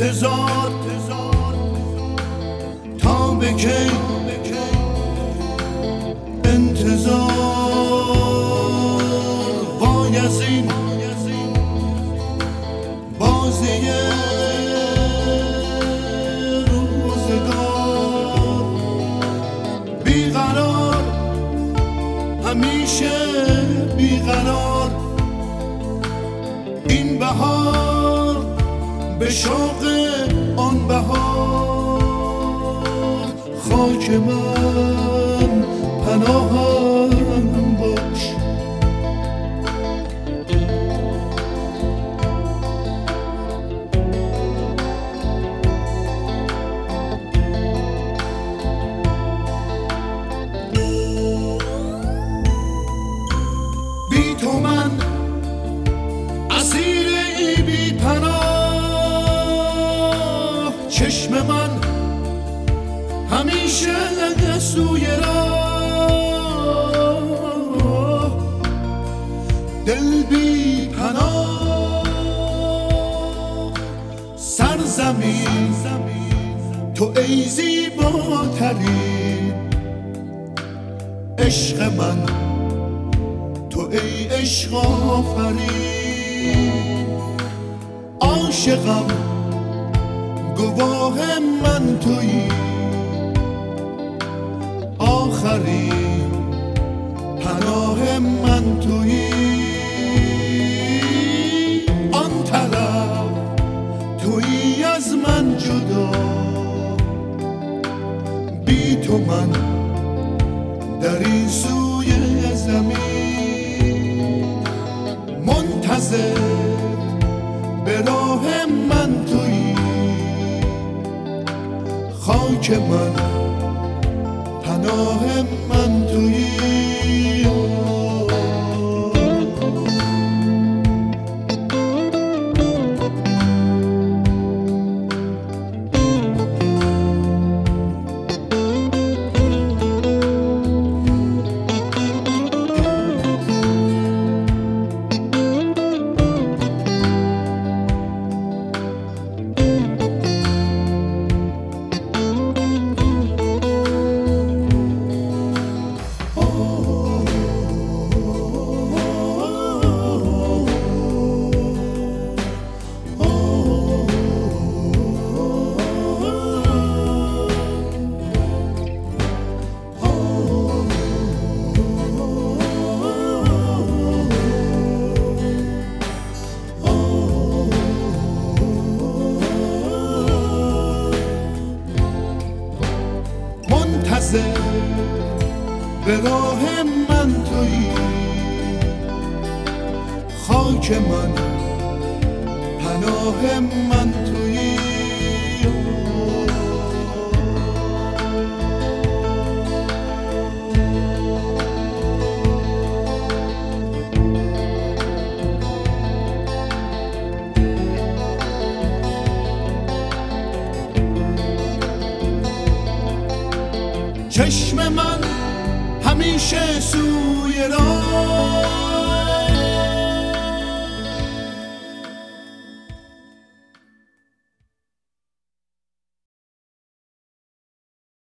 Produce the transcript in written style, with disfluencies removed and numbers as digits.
انتظار تا به کی انتظار بایزین بازی روزگار بیقرار همیشه بیقرار این بهار به شوق آن بهار خاک من پناهم باش بی تو من اسیر ای بی پناه چشم من همیشه سوی راه دل بی پناه سرزمین تو ای زیباترین عشق من تو ای عشق آفرین عاشقم گواه من تویی آخرین پناه من تویی آن طرف تویی از من جدا بی تو من در این سوی زمین منتظر به راه من تویی خاک من پناه من تویی به راه من تویی خاک من پناه من تویی چشم من همیشه سوی راه